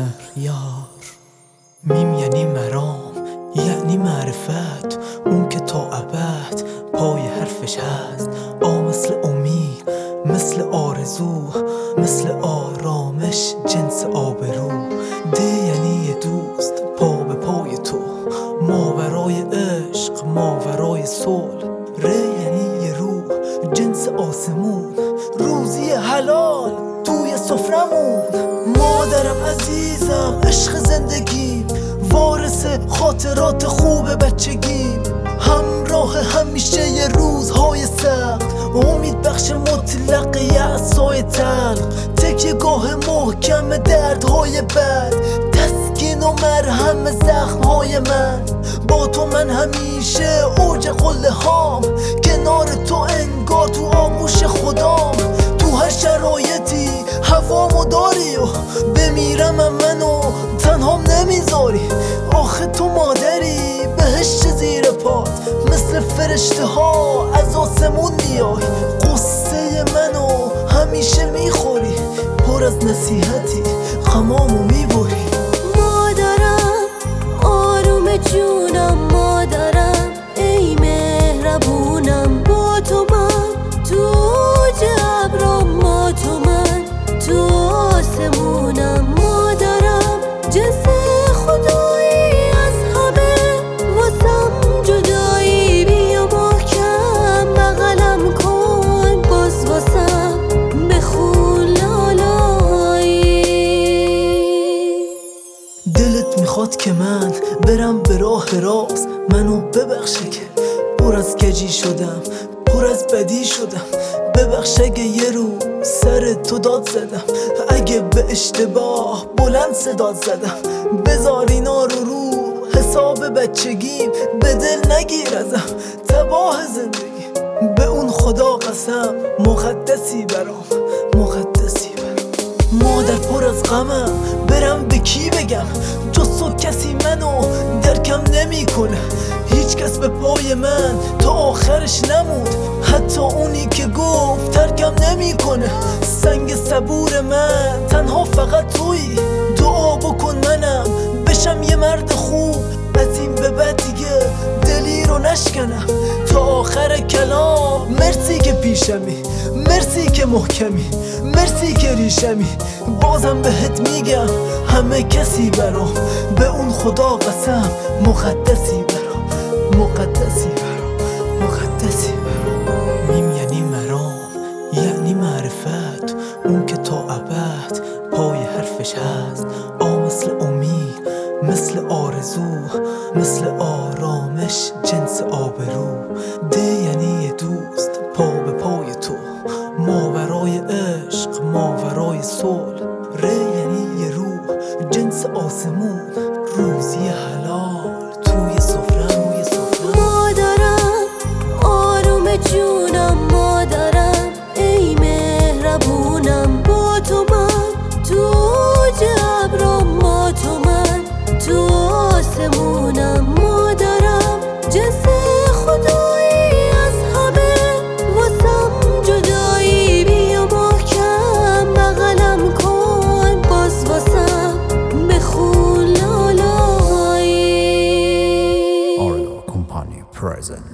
مهر یار. میم یعنی مرام، یعنی معرفت، اون که تا ابد پای حرفش هست. مثل امید، مثل آرزو، مثل آرامش، جنس آبرو. یعنی یه دوست پا به پای تو، ماورای عشق، ماورای صلح. یعنی یه روح، جنس آسمون، روزی حلال توی سفرمون. مادرم عزیزم، عشق زندگیم، وارث خاطرات خوب بچگیم، همراه همیشه یه روزهای سخت، امید بخش مطلق یأسای تلخ، تکیه گاه محکم دردهای بد، تسکین و مرهم زخمهای من. با تو من همیشه اوج قله هام، کنار تو انگار تو آغوش خدام. تو هر شرایطی هوامو داری و بمیرم منو تنهام نمیذاری. آخه تو مادری، بهشت زیر پات، مثل فرشته ها از آسمون میای. قصه منو همیشه میخوری، پر از نصیحتی غمامو میبری. مادرم آروم جونم، مادرم ای مهربونم. با تو من تو جبرم، ما تو من تو آسمونم. مادرم جنس خدایی از همه، واسم جدایی بیا محکم بغلم کن، باز واسم بخون لالایی. دلت میخواد که من برم به راه راست، منو ببخشه که پر از کجی شدم، پر از بدی شدم. ببخش اگه یه رو سر تو داد زدم، اگه به اشتباه بلند صداد زدم. بذار اینا رو حساب بچگیم، به دل نگیر ازم تباه زندگی. به اون خدا قسم، مقدسی برام، مقدسی برام. مادر پر از غمم، برم به کی بگم؟ جز تو کسی منو درکم نمیکنه. هیچ کس به پای من تا آخرش نمود، حتی اونی که گفت ترکم نمیکنه. سنگ صبور من تنها فقط تویی، دعا بکن منم بشم یه مرد خوب، از این به بعد دیگه دلی رو نشکنم تا آخر کلام. مرسی که پیشمی، مرسی که محکمی، مرسی که ریشمی. بازم بهت میگم همه کسی برام، به اون خدا قسم، مقدسی برام، مقدسی برام، مقدسی برام. میم یعنی مرام، یعنی معرفت، اون که تا ابد پای حرفش هست. مثل امید، مثل آرزو، مثل آرامش، جنس آبرو. یعنی یه دوست پا به پای تو، ماورای عشق، ماورای صلح. یعنی یه روح، جنس آسمون، روزی حلال توی سفرم. مادرم آروم جونم، مادرم ای مهربونم. با تو من تو جبرم، ما تو من تو آسمونم. مادرم جنس خدایی از همه، واسم جدایی بیا محکم بغلم کن، باز واسم بخون لالایی. Orlo Company present.